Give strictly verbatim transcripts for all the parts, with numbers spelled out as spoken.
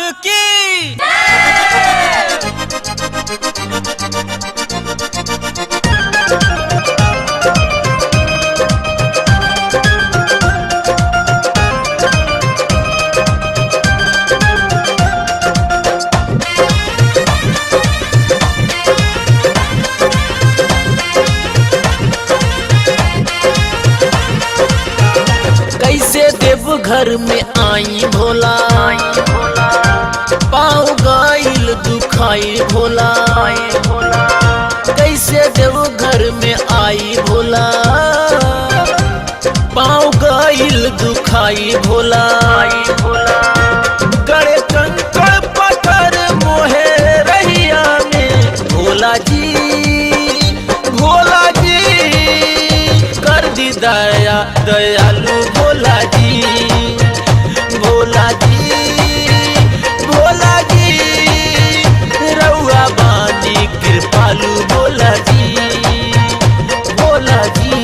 की घर में आई भोला पाँव गईल दुखाई भोला कैसे देव घर में आई भोला पाँव गईल दुखाई भोला गड़े कंकड़ पत्थर मोहे रहिया में भोला जी भोला जी कर दी दया दयालु भोला जी भोला जी भोला जी रउआ बानी कृपालु भोला जी भोला जी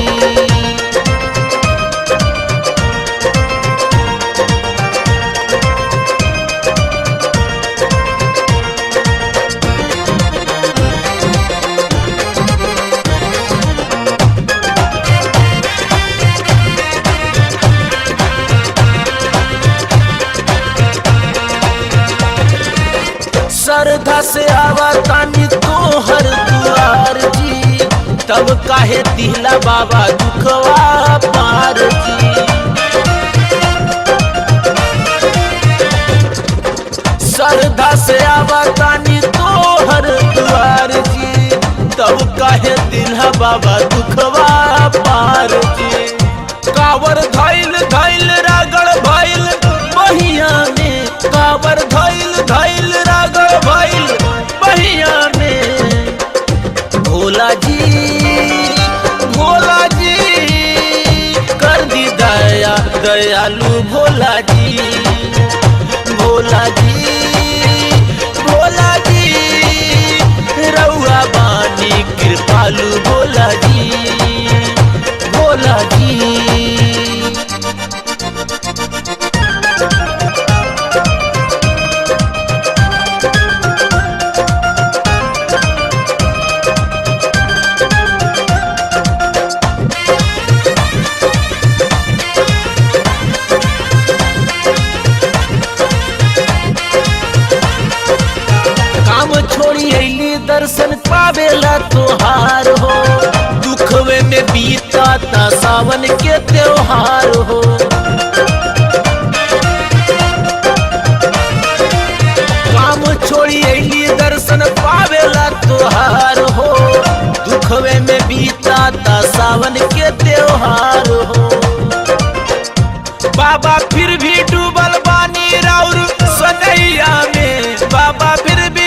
श्रद्धा से आवा तानी तोहर दुआर जी तब काहे दिहला बाबा दुखवा पार जी श्रद्धा से आवा तानी तोहर दुआर जी तब काहे दिहला बाबा दुखवा पार जी कावर धैल धैल रागड़ भइल बहिया में कावर धैल धैल रागड़ भइल बहिया में भोला जी भोला जी कर दी दया दयालु भोला जी भोला जी भोला जी रउआ बानी कृपालु भोला जी भोला जी छोड़ी अली दर्शन पावेला तोहार हो दुखवे में बीता ता सावन के त्योहार हो काम छोड़ी अली दर्शन पावेला तोहार हो दुखवे में बीता ता सावन के त्योहार हो बाबा फिर भी डूबल बानी राउर सनैया में बाबा फिर भी